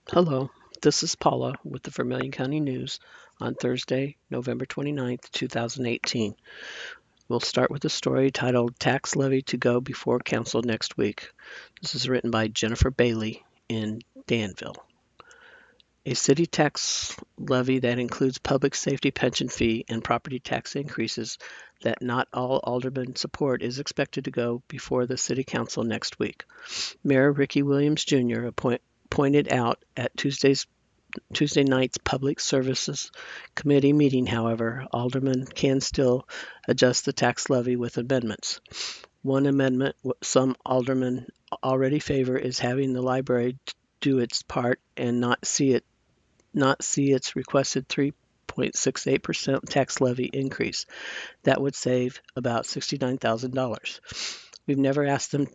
Hello, this is Paula with the Vermilion County News on Thursday, November 29th, 2018. We'll start with a story titled Tax Levy to Go Before Council Next Week. This is written by Jennifer Bailey in Danville. A city tax levy that includes public safety pension fee and property tax increases that not all aldermen support is expected to go before the city council next week. Mayor Ricky Williams Jr. pointed out at Tuesday night's Public Services Committee meeting, however, aldermen can still adjust the tax levy with amendments. One amendment some aldermen already favor is having the library do its part and not see its requested 3.68% tax levy increase. That would save about $69,000. We've never asked them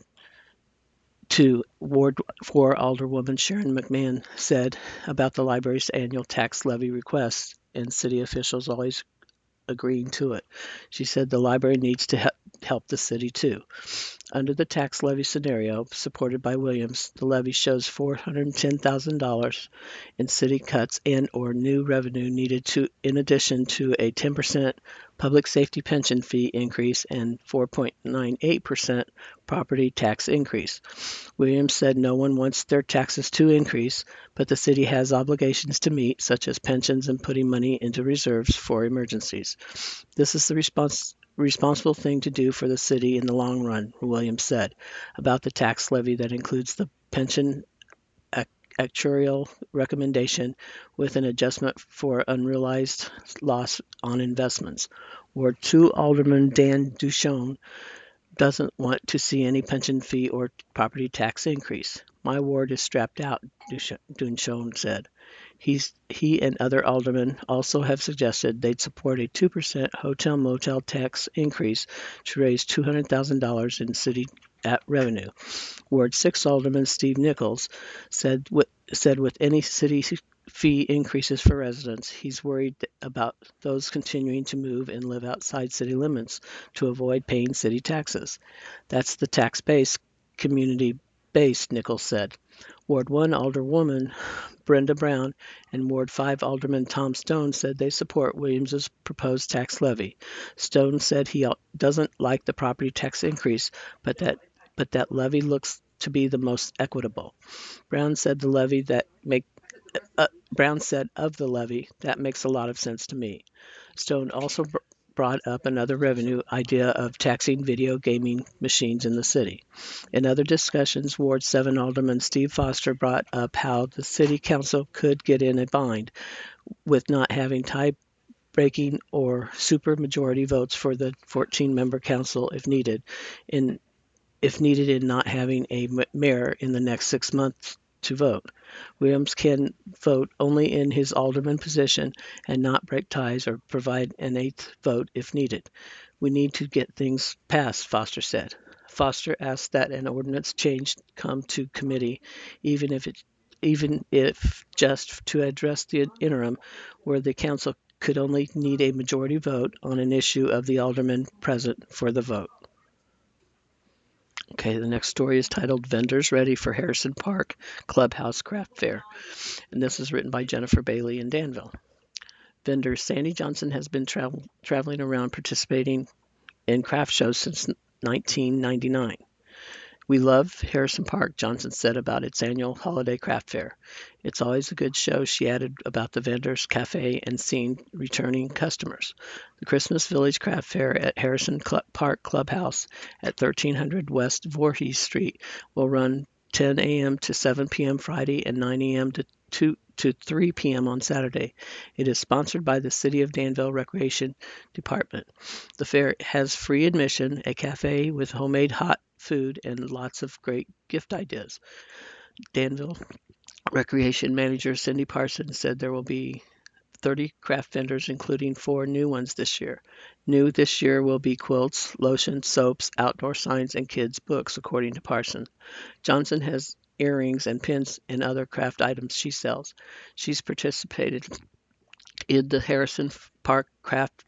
to, Ward 4 Alderwoman Sharon McMahon said about the library's annual tax levy request, and city officials always agreeing to it. She said the library needs to help the city too. Under the tax levy scenario supported by Williams, the levy shows $410,000 in city cuts and/or new revenue needed in addition to a 10% public safety pension fee increase and 4.98% property tax increase. Williams said no one wants their taxes to increase, but the city has obligations to meet, such as pensions and putting money into reserves for emergencies. This is the responsible thing to do for the city in the long run, Williams said, about the tax levy that includes the pension actuarial recommendation with an adjustment for unrealized loss on investments. Ward 2 Alderman Dan Duchon doesn't want to see any pension fee or property tax increase. My ward is strapped out, Duchon said. He and other aldermen also have suggested they'd support a 2% hotel motel tax increase to raise $200,000 in city revenue. Ward 6 Alderman Steve Nichols said with any city fee increases for residents, he's worried about those continuing to move and live outside city limits to avoid paying city taxes. That's the tax base, community based, Nichols said. Ward 1 Alderwoman Brenda Brown and Ward 5 Alderman Tom Stone said they support Williams's proposed tax levy. Stone said he doesn't like the property tax increase, but that levy looks to be the most equitable. Brown said Brown said of the levy, that makes a lot of sense to me. Stone also brought up another revenue idea of taxing video gaming machines in the city. In other discussions, Ward 7 Alderman Steve Foster brought up how the city council could get in a bind with not having tie-breaking or supermajority votes for the 14-member council if needed in not having a mayor in the next 6 months to vote. Williams can vote only in his alderman position and not break ties or provide an eighth vote if needed. We need to get things passed, Foster said. Foster asked that an ordinance change come to committee, even if just to address the interim where the council could only need a majority vote on an issue of the alderman present for the vote. Okay, the next story is titled Vendors Ready for Harrison Park Clubhouse Craft Fair, and this is written by Jennifer Bailey in Danville. Vendor Sandy Johnson has been traveling around participating in craft shows since 1999. We love Harrison Park, Johnson said about its annual holiday craft fair. It's always a good show, she added about the vendors, cafe, and seeing returning customers. The Christmas Village Craft Fair at Harrison Park Clubhouse at 1300 West Voorhees Street will run 10 a.m. to 7 p.m. Friday and 9 a.m. to 3 p.m. on Saturday. It is sponsored by the City of Danville Recreation Department. The fair has free admission, a cafe with homemade hot food, and lots of great gift ideas. Danville Recreation Manager Cindy Parsons said there will be 30 craft vendors, including 4 new ones this year. New this year will be quilts, lotions, soaps, outdoor signs, and kids' books, according to Parsons. Johnson has earrings and pins and other craft items she sells. She's participated in the Harrison Park Craft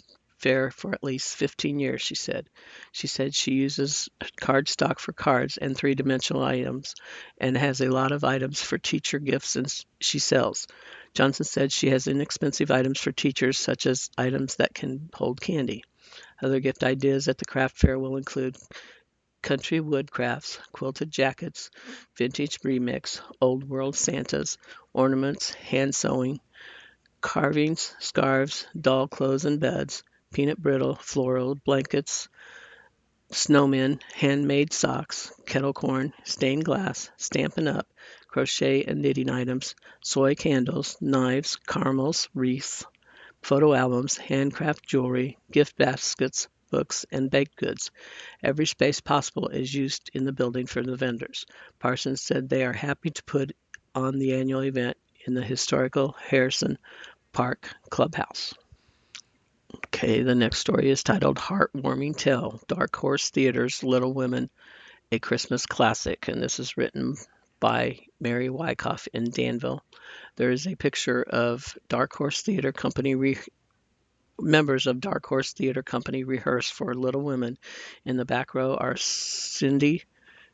fair for at least 15 years, she said. She said she uses cardstock for cards and three-dimensional items and has a lot of items for teacher gifts and she sells. Johnson said she has inexpensive items for teachers, such as items that can hold candy. Other gift ideas at the craft fair will include country wood crafts, quilted jackets, vintage remix, old world Santas, ornaments, hand sewing, carvings, scarves, doll clothes and beds, peanut brittle, floral blankets, snowmen, handmade socks, kettle corn, stained glass, Stampin' Up!, crochet and knitting items, soy candles, knives, caramels, wreaths, photo albums, handcraft jewelry, gift baskets, books, and baked goods. Every space possible is used in the building for the vendors. Parsons said they are happy to put on the annual event in the historical Harrison Park Clubhouse. Okay, the next story is titled Heartwarming Tale, Dark Horse Theater's Little Women, a Christmas Classic, and this is written by Mary Wyckoff in Danville. There is a picture of Dark Horse Theater Company members of Dark Horse Theater Company rehearse for Little Women. In the back row are Sydney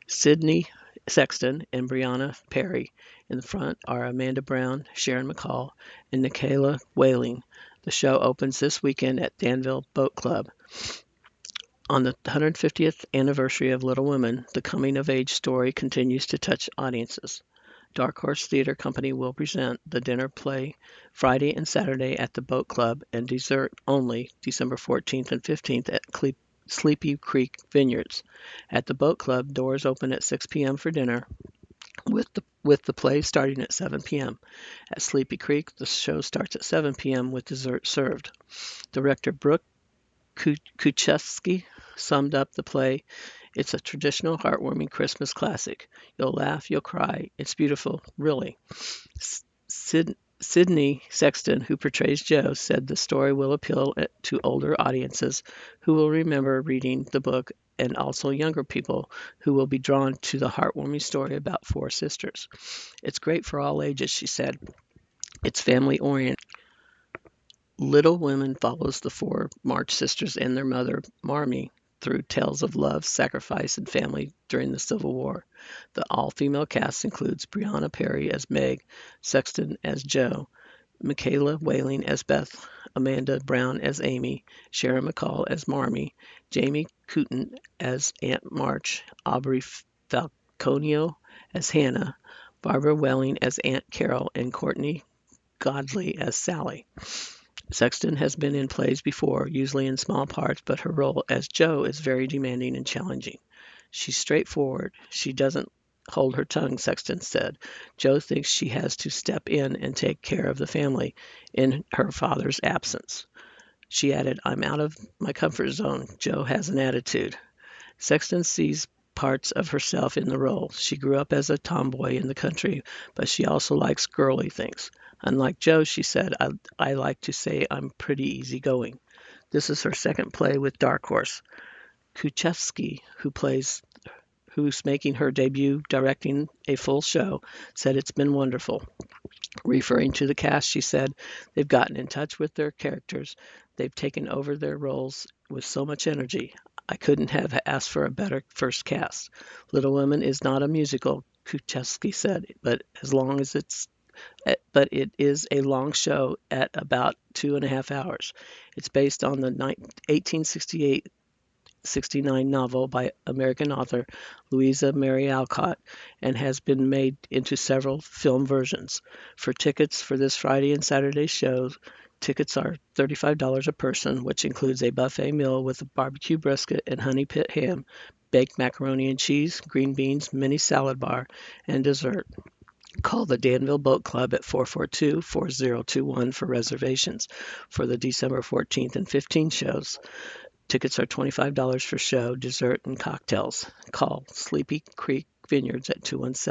Sexton and Brianna Perry. In the front are Amanda Brown, Sharon McCall, and Michaela Whaling. The show opens this weekend at Danville Boat Club. On the 150th anniversary of Little Women, the coming-of-age story continues to touch audiences. Dark Horse Theater Company will present the dinner play Friday and Saturday at the Boat Club and dessert only December 14th and 15th at Sleepy Creek Vineyards. At the Boat Club, doors open at 6 p.m. for dinner, with the play starting at 7 p.m. At Sleepy Creek, the show starts at 7 p.m. with dessert served. Director Brooke Kuchevsky summed up the play. It's a traditional, heartwarming Christmas classic. You'll laugh, you'll cry. It's beautiful, really. Sydney Sexton, who portrays Jo, said the story will appeal to older audiences who will remember reading the book and also younger people who will be drawn to the heartwarming story about four sisters. It's great for all ages, she said. It's family-oriented. Little Women follows the four March sisters and their mother, Marmee, through tales of love, sacrifice, and family during the Civil War. The all-female cast includes Brianna Perry as Meg, Sexton as Jo, Michaela Whaling as Beth, Amanda Brown as Amy, Sharon McCall as Marmee, Jamie Cooten as Aunt March, Aubrey Falconio as Hannah, Barbara Welling as Aunt Carol, and Courtney Godley as Sally. Sexton has been in plays before, usually in small parts, but her role as Jo is very demanding and challenging. She's straightforward. She doesn't hold her tongue, Sexton said. Jo thinks she has to step in and take care of the family in her father's absence. She added, I'm out of my comfort zone. Jo has an attitude. Sexton sees parts of herself in the role. She grew up as a tomboy in the country, but she also likes girly things. Unlike Jo, she said, I like to say I'm pretty easygoing. This is her second play with Dark Horse. Kuchevsky, who's making her debut directing a full show, said it's been wonderful. Referring to the cast, she said, they've gotten in touch with their characters. They've taken over their roles with so much energy. I couldn't have asked for a better first cast. Little Women is not a musical, Kuchevsky said, but it is a long show at about 2.5 hours. It's based on the 1868-69 novel by American author Louisa May Alcott and has been made into several film versions. For tickets for this Friday and Saturday shows, tickets are $35 a person, which includes a buffet meal with a barbecue brisket and honey pit ham, baked macaroni and cheese, green beans, mini salad bar, and dessert. Call the Danville Boat Club at 442-4021 for reservations for the December 14th and 15th shows. Tickets are $25 for show, dessert, and cocktails. Call Sleepy Creek Vineyards at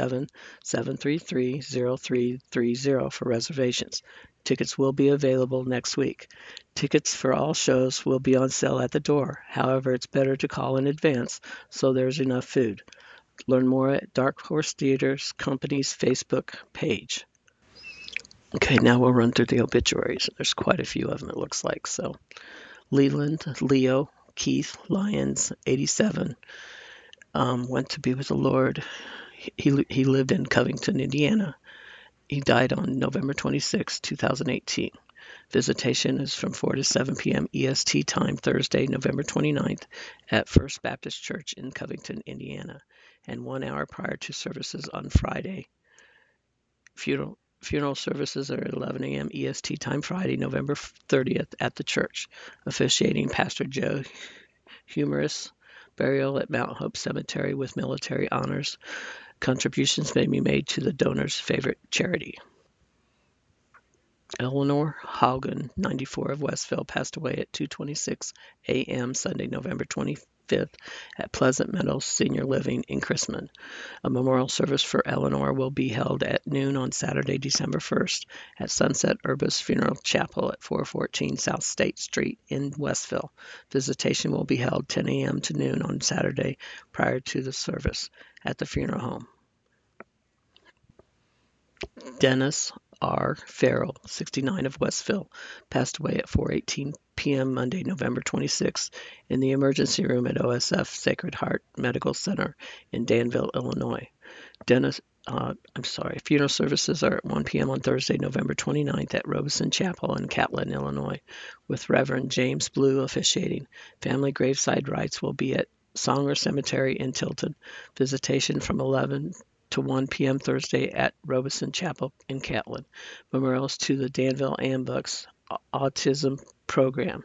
217-733-0330 for reservations. Tickets will be available next week. Tickets for all shows will be on sale at the door. However, it's better to call in advance so there's enough food. Learn more at Dark Horse Theater Company's Facebook page. Okay, now we'll run through the obituaries. There's quite a few of them, it looks like. So, Leland Leo Keith Lyons, 87, went to be with the Lord. He lived in Covington, Indiana. He died on November 26, 2018. Visitation is from 4 to 7 p.m. EST time, Thursday, November 29th, at First Baptist Church in Covington, Indiana, and 1 hour prior to services on Friday. Funeral services are at 11 a.m. EST time, Friday, November 30th, at the church. Officiating Pastor Joe Humorous. Burial at Mount Hope Cemetery with military honors. Contributions may be made to the donor's favorite charity. Eleanor Haugen, 94, of Westville, passed away at 2:26 a.m. Sunday, November 25th at Pleasant Meadows Senior Living in Chrisman. A memorial service for Eleanor will be held at noon on Saturday, December 1st at Sunset Urbis Funeral Chapel at 414 South State Street in Westville. Visitation will be held 10 a.m. to noon on Saturday prior to the service at the funeral home. Dennis R. Farrell, 69, of Westville, passed away at 4:18 p.m. Monday, November 26, in the emergency room at OSF Sacred Heart Medical Center in Danville, Illinois. Funeral services are at 1 p.m. on Thursday, November 29th at Robeson Chapel in Catlin, Illinois, with Reverend James Blue officiating. Family graveside rites will be at Songer Cemetery in Tilton. Visitation from 11 to 1 p.m. Thursday at Robeson Chapel in Catlin. Memorials to the Danville Ambux Autism Program.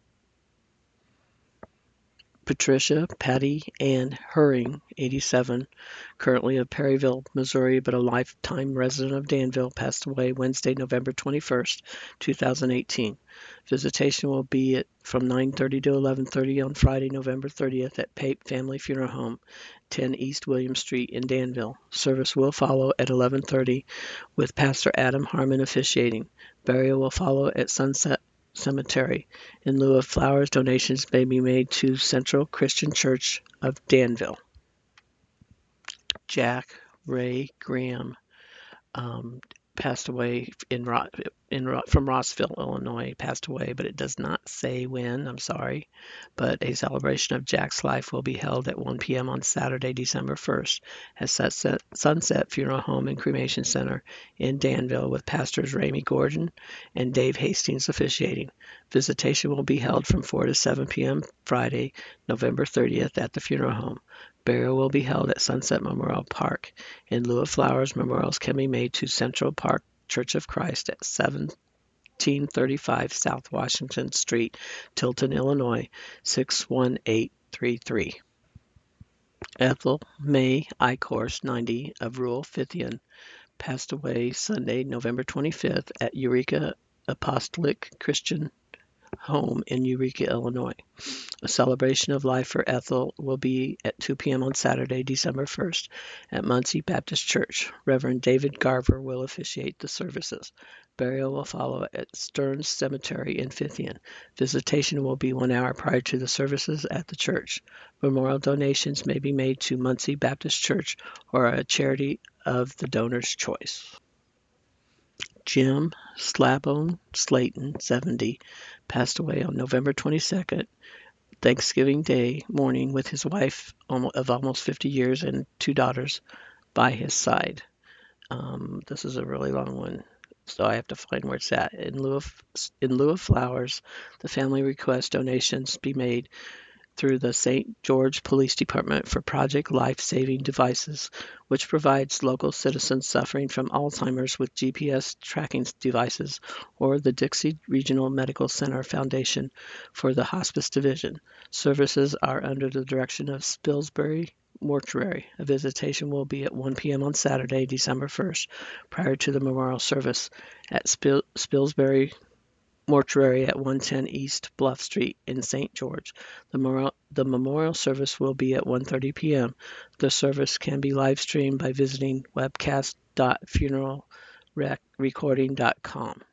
Patricia Patty Ann Herring, 87, currently of Perryville, Missouri, but a lifetime resident of Danville, passed away Wednesday, November 21st, 2018. Visitation will be from 9:30 to 11:30 on Friday, November 30th at Pape Family Funeral Home, 10 East William Street in Danville. Service will follow at 11:30 with Pastor Adam Harmon officiating. Burial will follow at Sunset Cemetery. In lieu of flowers, donations may be made to Central Christian Church of Danville. Jack Ray Graham passed away from Rossville, Illinois. Passed away, but it does not say when. I'm sorry. But a celebration of Jack's life will be held at 1 p.m. on Saturday, December 1st at Sunset Funeral Home and Cremation Center in Danville with Pastors Ramey Gordon and Dave Hastings officiating. Visitation will be held from 4 to 7 p.m. Friday, November 30th at the funeral home. Burial will be held at Sunset Memorial Park. In lieu of flowers, memorials can be made to Central Park Church of Christ at 1735 South Washington Street, Tilton, Illinois, 61833. Ethel May Eichhorst, 90, of rural Fithian, passed away Sunday, November 25th at Eureka Apostolic Christian Home in Eureka, Illinois. A celebration of life for Ethel will be at 2 p.m. on Saturday, December 1st at Muncie Baptist Church. Reverend David Garver will officiate the services. Burial will follow at Stearns Cemetery in Fithian. Visitation will be 1 hour prior to the services at the church. Memorial donations may be made to Muncie Baptist Church or a charity of the donor's choice. Jim Slabone Slayton, 70, passed away on November 22nd, Thanksgiving Day morning, with his wife of almost 50 years and 2 daughters by his side. This is a really long one, so I have to find where it's at. In lieu of flowers, the family requests donations be made through the St. George Police Department for Project Life Saving Devices, which provides local citizens suffering from Alzheimer's with GPS tracking devices, or the Dixie Regional Medical Center Foundation for the Hospice Division. Services are under the direction of Spilsbury Mortuary. A visitation will be at 1 p.m. on Saturday, December 1st, prior to the memorial service at Spilsbury Mortuary at 110 East Bluff Street in St. George. The memorial service will be at 1:30 p.m. The service can be live streamed by visiting webcast.funeralrecording.com.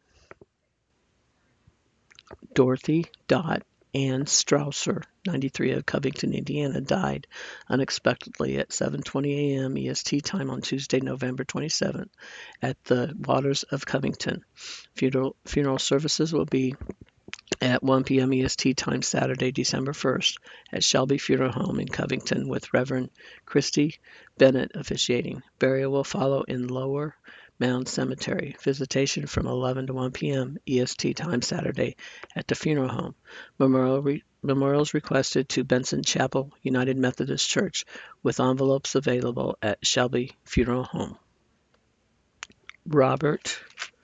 Dorothy Ann Strausser, 93, of Covington, Indiana, died unexpectedly at 7:20 a.m. EST time on Tuesday, November 27th at the Waters of Covington. Funeral services will be at 1 p.m. EST time Saturday, December 1st at Shelby Funeral Home in Covington with Reverend Christy Bennett officiating. Burial will follow in Lower Mound Cemetery. Visitation from 11 to 1 p.m. EST time Saturday at the funeral home. Memorials requested to Benson Chapel United Methodist Church with envelopes available at Shelby Funeral Home. Robert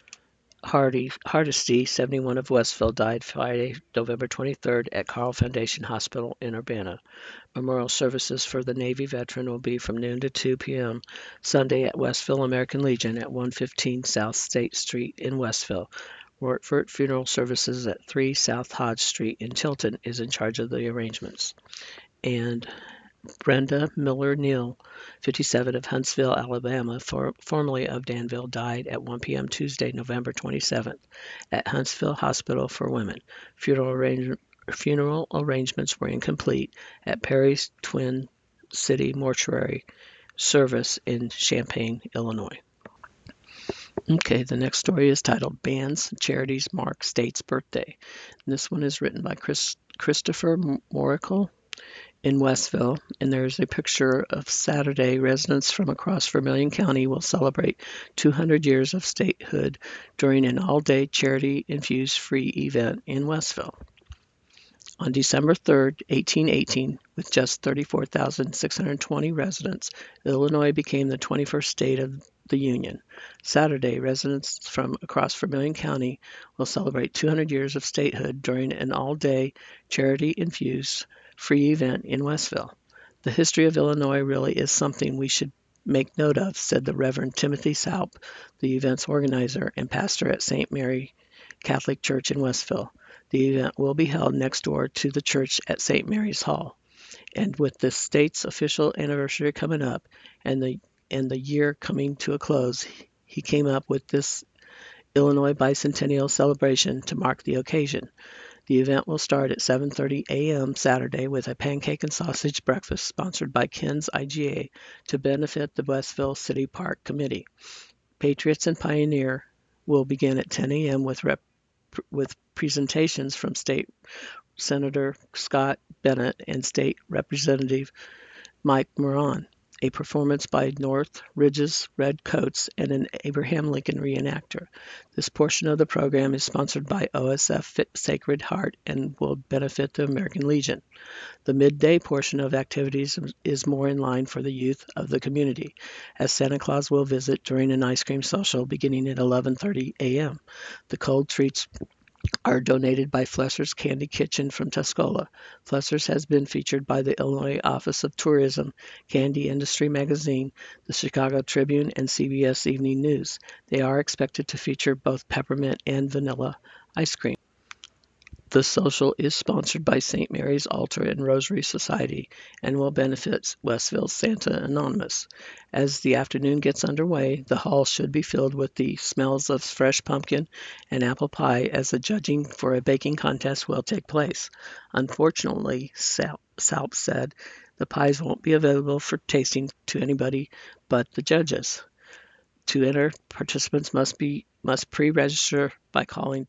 Hardesty, 71 of Westville, died Friday, November 23rd at Carle Foundation Hospital in Urbana. Memorial services for the Navy veteran will be from noon to 2 p.m. Sunday at Westville American Legion at 115 South State Street in Westville. Wortford Funeral Services at 3 South Hodge Street in Tilton is in charge of the arrangements. And Brenda Miller Neal, 57 of Huntsville, Alabama, formerly of Danville, died at 1 p.m. Tuesday, November 27th at Huntsville Hospital for Women. Funeral arrangements were incomplete at Perry's Twin City Mortuary Service in Champaign, Illinois. Okay, the next story is titled Bands, Charities Mark State's Birthday. And this one is written by Christopher Moracle in Westville, and there's a picture of Saturday. Residents from across Vermilion County will celebrate 200 years of statehood during an all-day charity-infused free event in Westville. On December 3rd, 1818, with just 34,620 residents, Illinois became the 21st state of the Union. Saturday, residents from across Vermilion County will celebrate 200 years of statehood during an all-day charity-infused free event in Westville. The history of Illinois really is something we should make note of, said the Reverend Timothy Saup, the event's organizer and pastor at St. Mary Catholic Church in Westville. The event will be held next door to the church at St. Mary's Hall. And with the state's official anniversary coming up and the year coming to a close, he came up with this Illinois Bicentennial celebration to mark the occasion. The event will start at 7:30 a.m. Saturday with a pancake and sausage breakfast sponsored by Ken's IGA to benefit the Westville City Park Committee. Patriots and Pioneer will begin at 10 a.m. with presentations from State Senator Scott Bennett and State Representative Mike Moran, a performance by North Ridge's Redcoats, and an Abraham Lincoln reenactor. This portion of the program is sponsored by OSF Sacred Heart and will benefit the American Legion. The midday portion of activities is more in line for the youth of the community, as Santa Claus will visit during an ice cream social beginning at 11:30 a.m. The cold treats are donated by Flesser's Candy Kitchen from Tuscola. Flesser's has been featured by the Illinois Office of Tourism, Candy Industry Magazine, the Chicago Tribune, and CBS Evening News. They are expected to feature both peppermint and vanilla ice cream. The social is sponsored by St. Mary's Altar and Rosary Society and will benefit Westville's Santa Anonymous. As the afternoon gets underway, the hall should be filled with the smells of fresh pumpkin and apple pie as the judging for a baking contest will take place. Unfortunately, Salp said, the pies won't be available for tasting to anybody but the judges. To enter, participants must pre-register by calling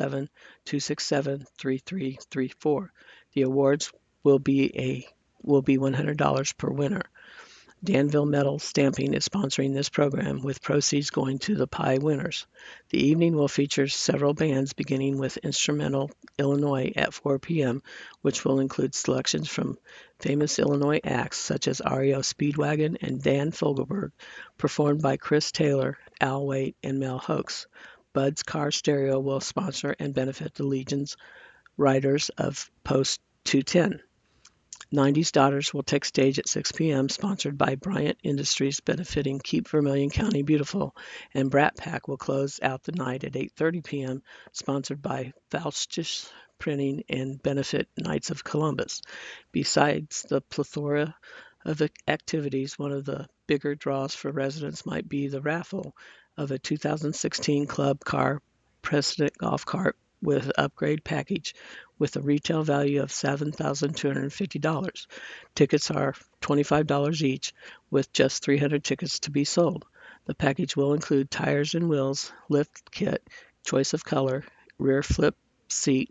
217-267-3334. The awards will be $100 per winner. Danville Metal Stamping is sponsoring this program, with proceeds going to the pie winners. The evening will feature several bands, beginning with Instrumental Illinois at 4 p.m., which will include selections from famous Illinois acts such as REO Speedwagon and Dan Fogelberg, performed by Chris Taylor, Al Waite, and Mel Hoax. Bud's Car Stereo will sponsor and benefit the Legion's Riders of Post 210. 90s Daughters will take stage at 6 p.m., sponsored by Bryant Industries, benefiting Keep Vermilion County Beautiful, and Brat Pack will close out the night at 8:30 p.m., sponsored by Faustus Printing and benefit Knights of Columbus. Besides the plethora of activities, one of the bigger draws for residents might be the raffle of a 2016 Club Car President golf cart with upgrade package with a retail value of $7,250. Tickets are $25 each, with just 300 tickets to be sold. The package will include tires and wheels, lift kit, choice of color, rear flip seat,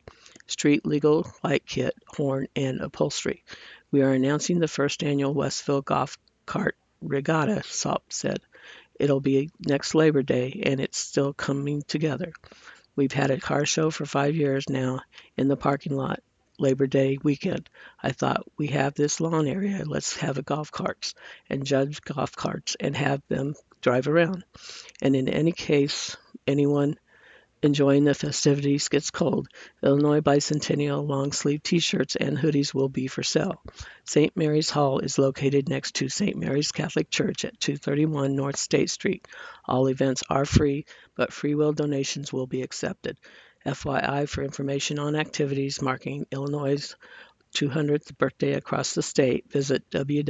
street legal light kit, horn, and upholstery. We are announcing the first annual Westville Golf Cart Regatta, Sop said. It'll be next Labor Day, and it's still coming together. We've had a car show for 5 years now in the parking lot Labor Day weekend. I thought, we have this lawn area, let's have a golf carts and judge golf carts and have them drive around. And in any case, anyone enjoying the festivities gets cold, Illinois Bicentennial long-sleeve t-shirts and hoodies will be for sale. St. Mary's Hall is located next to St. Mary's Catholic Church at 231 North State Street. All events are free, but free will donations will be accepted. FYI, for information on activities marking Illinois' 200th birthday across the state, visit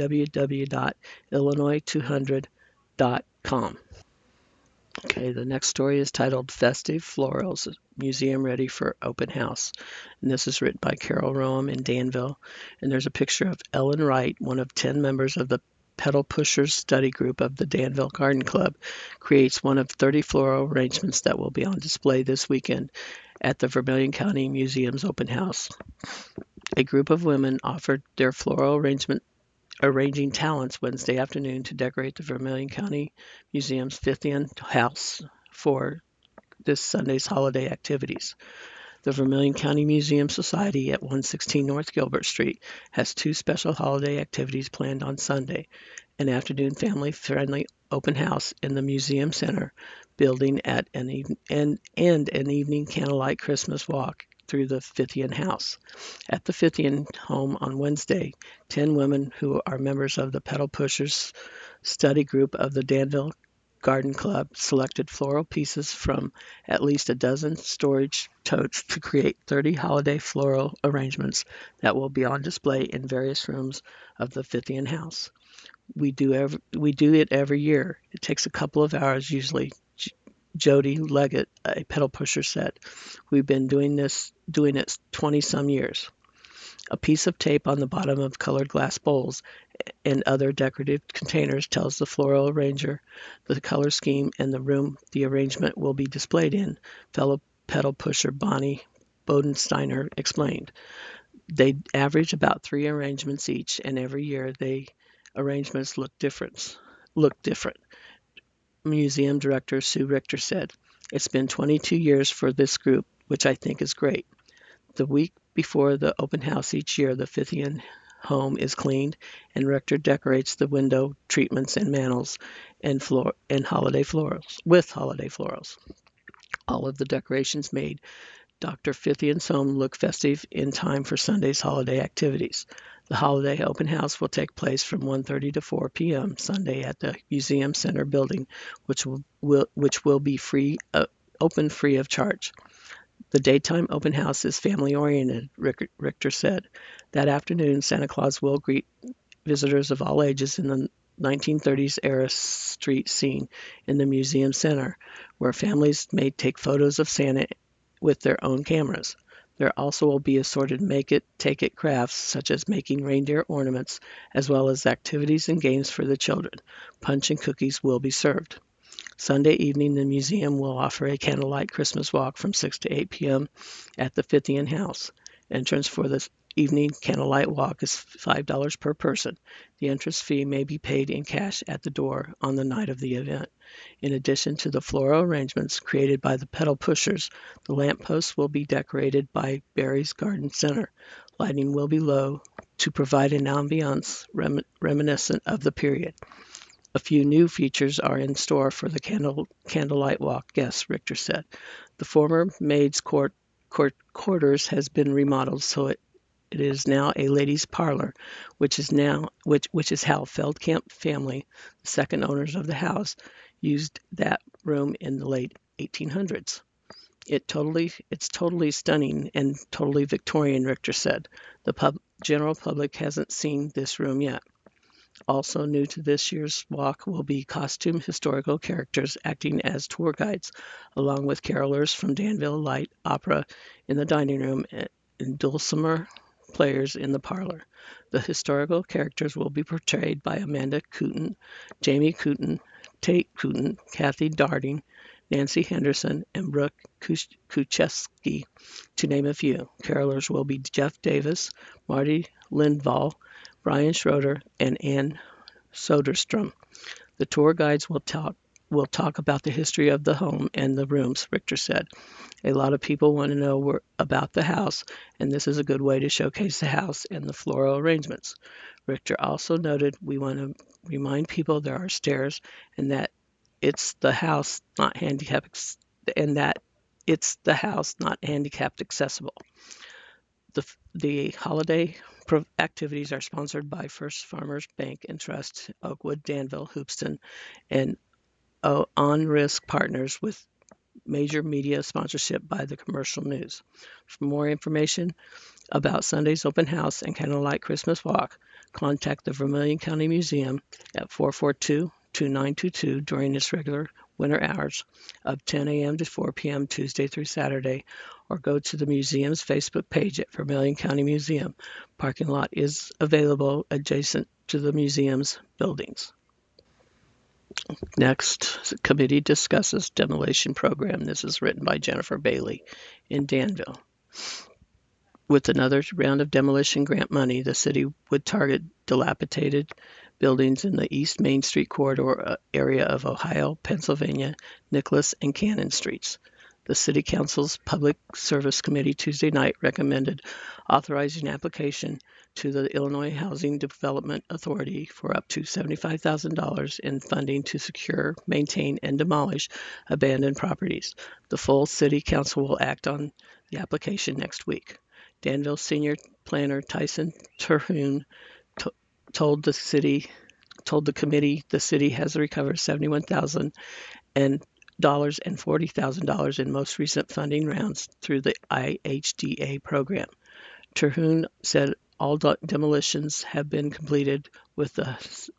www.illinois200.com. Okay, the next story is titled Festive Florals, Museum Ready for Open House. And this is written by Carol Roam in Danville. And there's a picture of Ellen Wright, one of 10 members of the Pedal Pushers study group of the Danville Garden Club, creates one of 30 floral arrangements that will be on display this weekend at the Vermilion County Museum's open house. A group of women offered their floral arranging talents Wednesday afternoon to decorate the Vermilion County Museum's 50th house for this Sunday's holiday activities. The Vermilion County Museum Society at 116 North Gilbert Street has two special holiday activities planned on Sunday: an afternoon family-friendly open house in the Museum Center building and an evening candlelight Christmas walk through the Fithian house. At the Fithian home on Wednesday, 10 women who are members of the Pedal Pushers study group of the Danville Garden Club selected floral pieces from at least a dozen storage totes to create 30 holiday floral arrangements that will be on display in various rooms of the Fithian house. We do it every year. It takes a couple of hours usually. Jody Leggett, a pedal pusher, said, "We've been doing it 20-some years." A piece of tape on the bottom of colored glass bowls and other decorative containers tells the floral arranger the color scheme and the room the arrangement will be displayed in, fellow pedal pusher Bonnie Bodensteiner explained. They average about 3 arrangements each, and every year the arrangements look different. Museum director Sue Richter said, "It's been 22 years for this group, which I think is great. The week before the open house each year, the Fithian home is cleaned, and Richter decorates the window treatments and mantels and holiday florals. All of the decorations made Dr. Fithian's home look festive in time for Sunday's holiday activities. The holiday open house will take place from 1:30 to 4 p.m. Sunday at the Museum Center building, which will be open free of charge. The daytime open house is family-oriented," Richter said. That afternoon, Santa Claus will greet visitors of all ages in the 1930s-era street scene in the Museum Center, where families may take photos of Santa with their own cameras. There also will be assorted make-it-take-it crafts, such as making reindeer ornaments, as well as activities and games for the children. Punch and cookies will be served. Sunday evening, the museum will offer a candlelight Christmas walk from 6 to 8 p.m. at the Fithian house. Entrance for this evening candlelight walk is $5 per person. The entrance fee may be paid in cash at the door on the night of the event. In addition to the floral arrangements created by the pedal pushers, the lampposts will be decorated by Barry's Garden Center. Lighting will be low to provide an ambiance reminiscent of the period. A few new features are in store for the candlelight walk guests, Richter said. The former maids' quarters has been remodeled, so it is now a ladies' parlor, which is how Feldkamp family, the second owners of the house, used that room in the late 1800s. It's totally stunning and totally Victorian, Richter said. The general public hasn't seen this room yet. Also new to this year's walk will be costume historical characters acting as tour guides, along with carolers from Danville Light Opera in the dining room and dulcimer players in the parlor. The historical characters will be portrayed by Amanda Cooten, Jamie Cooten, Tate Cooten, Kathy Darding, Nancy Henderson, and Brooke Kucheski, to name a few. Carolers will be Jeff Davis, Marty Lindvall, Brian Schroeder, and Ann Soderstrom. The tour guides will talk about the history of the home and the rooms, Richter said. A lot of people want to know about the house, and this is a good way to showcase the house and the floral arrangements. Richter also noted we want to remind people there are stairs and that it's the house, not handicapped, and that it's the house, not handicapped accessible. The holiday activities are sponsored by First Farmers Bank and Trust, Oakwood, Danville, Hoopeston, and On Risk Partners, with major media sponsorship by the Commercial News. For more information about Sunday's open house and Candlelight Christmas Walk, contact the Vermilion County Museum at 442-2922 during its regular winter hours of 10 a.m. to 4 p.m. Tuesday through Saturday, or go to the museum's Facebook page at Vermilion County Museum. Parking lot is available adjacent to the museum's buildings. Next, committee discusses demolition program. This is written by Jennifer Bailey in Danville. With another round of demolition grant money, the city would target dilapidated buildings in the East Main Street corridor area of Ohio, Pennsylvania, Nicholas, and Cannon Streets. The City Council's Public Service Committee Tuesday night recommended authorizing application to the Illinois Housing Development Authority for up to $75,000 in funding to secure, maintain, and demolish abandoned properties. The full City Council will act on the application next week. Danville Senior Planner Tyson Terhune told the committee the city has recovered $71,000 and $40,000 in most recent funding rounds through the IHDA program. Terhune said all demolitions have been completed with the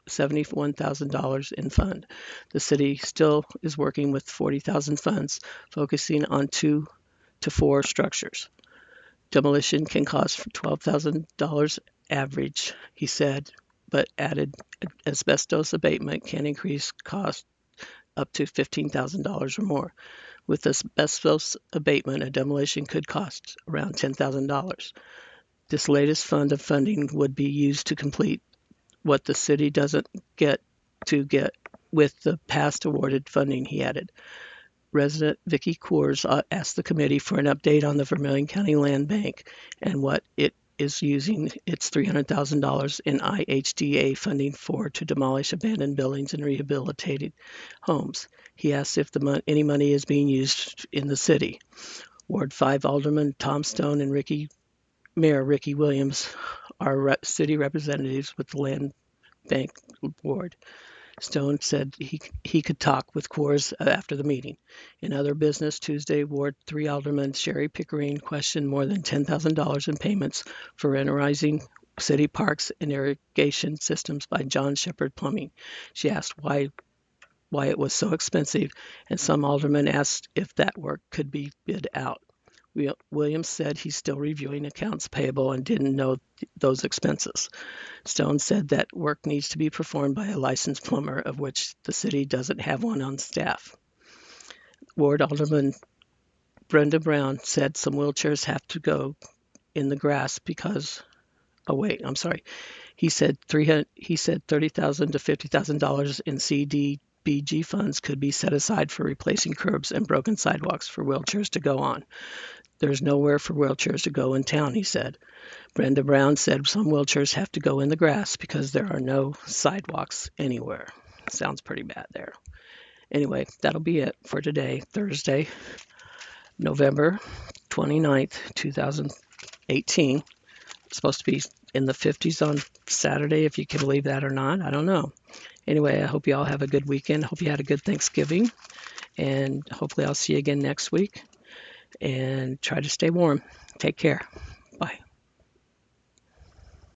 $71,000 in fund. The city still is working with $40,000 funds, focusing on 2 to 4 structures. Demolition can cost $12,000 average, he said, but added asbestos abatement can increase cost up to $15,000 or more. With asbestos abatement, a demolition could cost around $10,000. This latest fund of funding would be used to complete what the city doesn't get with the past awarded funding, he added. Resident Vicki Coors asked the committee for an update on the Vermilion County Land Bank and what it is using its $300,000 in IHDA funding for to demolish abandoned buildings and rehabilitated homes. He asked if any money is being used in the city. Ward 5 Alderman Tom Stone and Mayor Ricky Williams are city representatives with the Land Bank Board. Stone said he could talk with Coors after the meeting. In other business, Tuesday, Ward 3 Alderman Sherry Pickering questioned more than $10,000 in payments for energizing city parks and irrigation systems by John Shepherd Plumbing. She asked why it was so expensive, and some aldermen asked if that work could be bid out. Williams said he's still reviewing accounts payable and didn't know those expenses. Stone said that work needs to be performed by a licensed plumber, of which the city doesn't have one on staff. Ward Alderman Brenda Brown said some wheelchairs have to go in the grass because, he said $30,000 to $50,000 in CDBG funds could be set aside for replacing curbs and broken sidewalks for wheelchairs to go on. There's nowhere for wheelchairs to go in town, he said. Brenda Brown said some wheelchairs have to go in the grass because there are no sidewalks anywhere. Sounds pretty bad there. Anyway, that'll be it for today, Thursday, November 29th, 2018. It's supposed to be in the 50s on Saturday, if you can believe that or not. I don't know. Anyway, I hope you all have a good weekend. Hope you had a good Thanksgiving. And hopefully I'll see you again next week. And try to stay warm. Take care. Bye.